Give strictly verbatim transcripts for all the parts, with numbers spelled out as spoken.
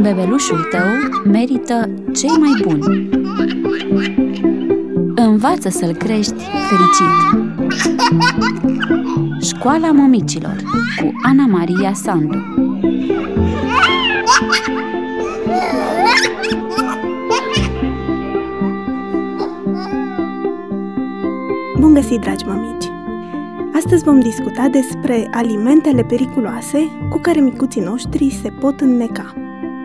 Bebelușul tău merită cei mai buni. Învață să-l crești fericit. Școala Mămicilor cu Ana Maria Sandu. Bun găsit, dragi mămici! Astăzi vom discuta despre alimentele periculoase cu care micuții noștri se pot înneca.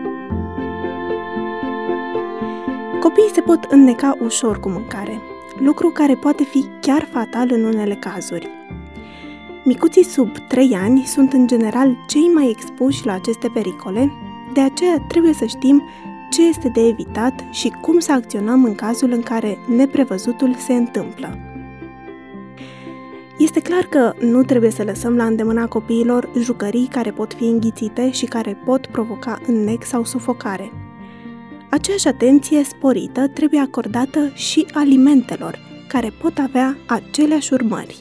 Copiii se pot înneca ușor cu mâncare, lucru care poate fi chiar fatal în unele cazuri. Micuții sub trei ani sunt în general cei mai expuși la aceste pericole, de aceea trebuie să știm ce este de evitat și cum să acționăm în cazul în care neprevăzutul se întâmplă. Este clar că nu trebuie să lăsăm la îndemâna copiilor jucării care pot fi înghițite și care pot provoca înnec sau sufocare. Aceeași atenție sporită trebuie acordată și alimentelor, care pot avea aceleași urmări.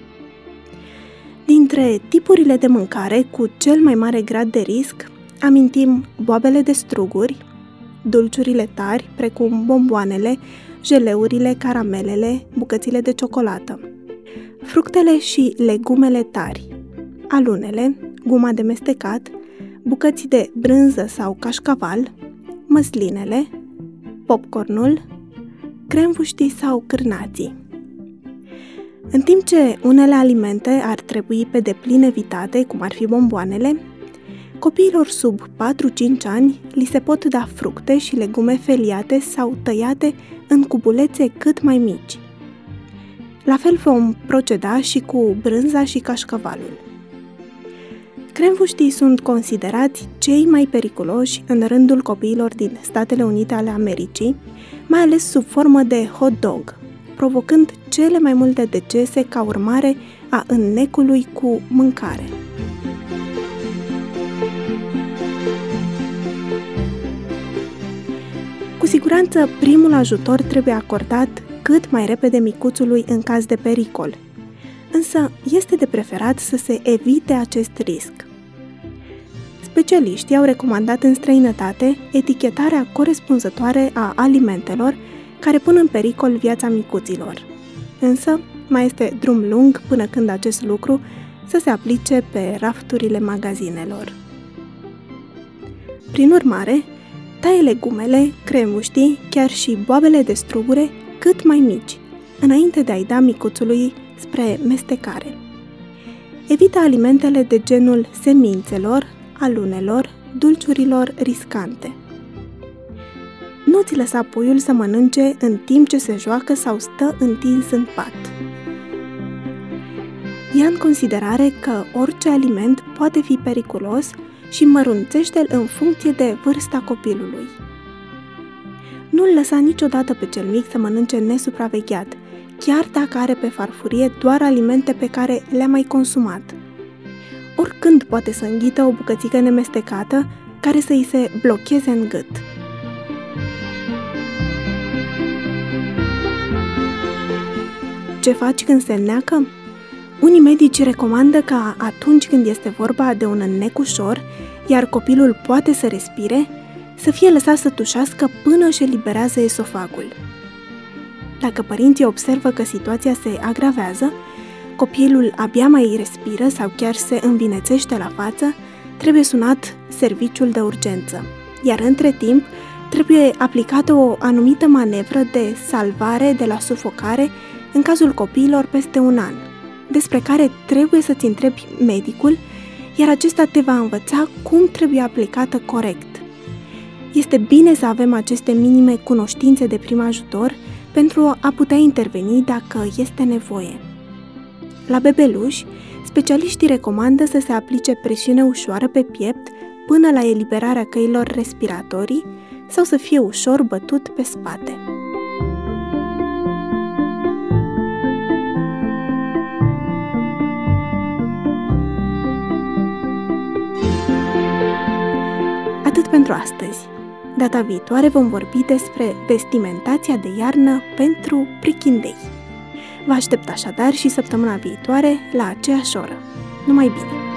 Dintre tipurile de mâncare cu cel mai mare grad de risc, amintim boabele de struguri, dulciurile tari, precum bomboanele, jeleurile, caramelele, bucățile de ciocolată, fructele și legumele tari, alunele, guma de mestecat, bucăți de brânză sau cașcaval, măslinele, popcornul, cremvuștii sau cârnații. În timp ce unele alimente ar trebui pe deplin evitate, cum ar fi bomboanele, copiilor sub patru-cinci ani li se pot da fructe și legume feliate sau tăiate în cubulețe cât mai mici. La fel vom proceda și cu brânza și cașcavalul. Cremvuștii sunt considerați cei mai periculoși în rândul copiilor din Statele Unite ale Americii, mai ales sub formă de hot dog, provocând cele mai multe decese ca urmare a înnecului cu mâncare. Cu siguranță, primul ajutor trebuie acordat cât mai repede micuțului în caz de pericol, însă este de preferat să se evite acest risc. Specialiștii au recomandat în străinătate etichetarea corespunzătoare a alimentelor care pun în pericol viața micuților. Însă, mai este drum lung până când acest lucru să se aplice pe rafturile magazinelor. Prin urmare, taie legumele, cremvuștii, chiar și boabele de strugure cât mai mici, înainte de a-i da micuțului spre mestecare. Evită alimentele de genul semințelor, alunelor, dulciurilor riscante. Nu ți lăsa puiul să mănânce în timp ce se joacă sau stă întins în pat. Ia în considerare că orice aliment poate fi periculos și mărunțește-l în funcție de vârsta copilului. Nu-l lăsa niciodată pe cel mic să mănânce nesupravegheat, chiar dacă are pe farfurie doar alimente pe care le-a mai consumat. Oricând poate să înghită o bucățică nemestecată care să îi se blocheze în gât. Ce faci când se înneacă? Unii medici recomandă ca atunci când este vorba de un înnec ușor, iar copilul poate să respire, să fie lăsat să tușească până își eliberează esofagul. Dacă părinții observă că situația se agravează, copilul abia mai respiră sau chiar se învinețește la față, trebuie sunat serviciul de urgență, iar între timp trebuie aplicată o anumită manevră de salvare de la sufocare în cazul copiilor peste un an, despre care trebuie să-ți întrebi medicul, iar acesta te va învăța cum trebuie aplicată corect. Este bine să avem aceste minime cunoștințe de prim ajutor pentru a putea interveni dacă este nevoie. La bebeluși, specialiștii recomandă să se aplice presiune ușoară pe piept până la eliberarea căilor respiratorii sau să fie ușor bătut pe spate. Atât pentru astăzi. Data viitoare vom vorbi despre vestimentația de iarnă pentru prichindei. Vă aștept așadar și săptămâna viitoare la aceeași oră. Numai bine!